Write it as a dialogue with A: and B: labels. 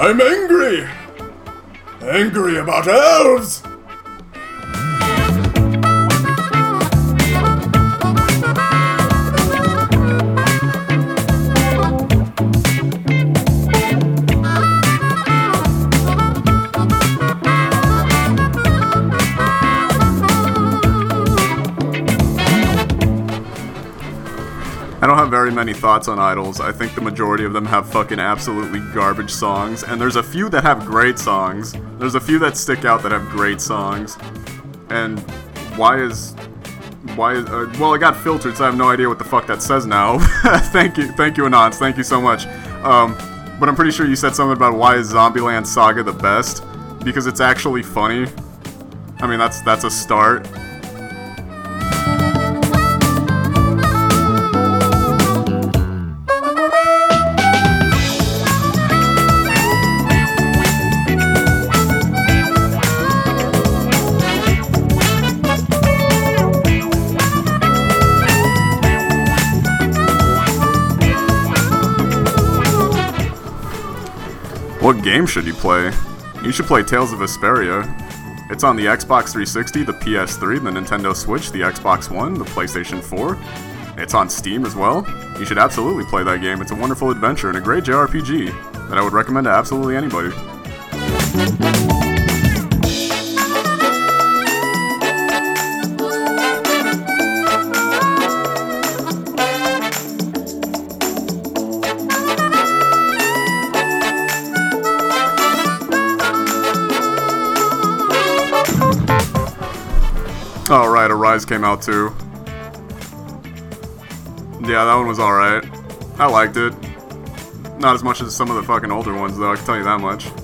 A: I'm angry! Angry about elves!
B: I don't have very many thoughts on Idols. I think the majority of them have fucking absolutely garbage songs, and there's a few that have great songs. There's a few that stick out that have great songs. And well, it got filtered, so I have no idea what the fuck that says now. Thank you, Anons, thank you so much. But I'm pretty sure you said something about why is Zombieland Saga the best? Because it's actually funny. I mean, that's a start. What game should you play? You should play Tales of Vesperia. It's on the Xbox 360, the PS3, the Nintendo Switch, the Xbox One, the PlayStation 4. It's on Steam as well. You should absolutely play that game. It's a wonderful adventure and a great JRPG that I would recommend to absolutely anybody. Oh right, Arise came out too. Yeah, that one was alright. I liked it. Not as much as some of the fucking older ones though, I can tell you that much.